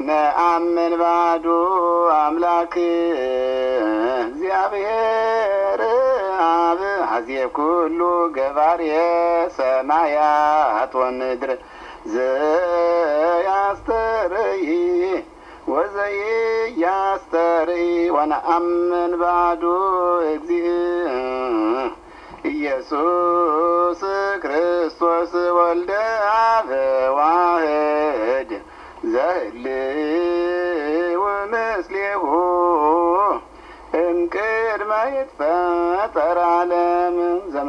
ወነአምን ባዱ አምላክ እግዚአብሔር አብ ሀዜብ ኩሉ ገባሬ ሰማያት ወምድር ዘያስተርኢ ወዘያስተርኢ ወነአምን ባዱ እግዚእ ኢየሱስ ክርስቶስ ወልደ አብ ዋሕድ ዘህልው ምስሌሁ እምቅድመ ይትፈጠር ዓለም